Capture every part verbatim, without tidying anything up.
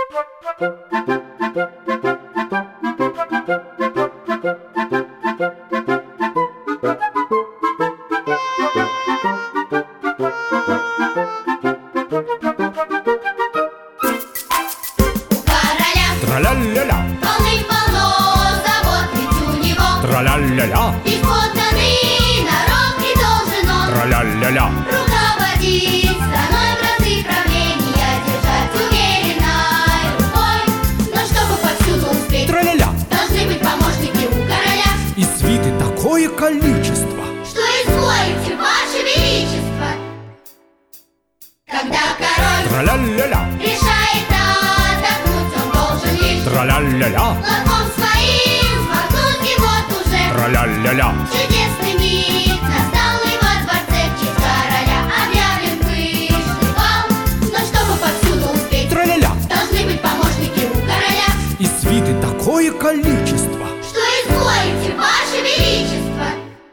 Тра-ля-ля-ля, полным-полно забот, ведь у него тра-ля-ля-ля, ведь подданный народ и должен он тра-ля-ля-ля, руководить страной в разы правления, держать уверенной рукой. Но чтобы повсюду успеть, тра-ля-ля. должны быть помощники у короля. И свиты такое количество. Что изволите, ваше величество? Когда король Тра-ля-ля-ля, решает отдохнуть, он должен лишь тра-ля-ля-ля, лаком своим смахнуть, и вот уже тра-ля-ля-ля. чудесный миг настал, и во дворце в честь короля объявлен пышный бал. Но чтобы повсюду успеть, Тра-ля-ля. должны быть помощники у короля. И свиты такое количество. Что изволите, ваше величество?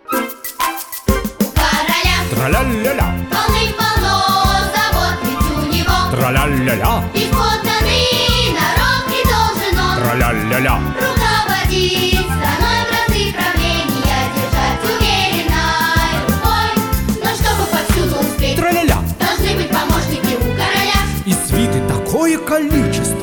У короля Тра-ля-ля-ля, полным-полно забот, ведь у него тра-ля-ля-ля, ведь подданный народ и должен он тра-ля-ля-ля. руководить страной в разы правления, держать уверенной рукой. Но чтобы повсюду успеть, Тра-ля-ля. должны быть помощники у короля. И свиты такое количество.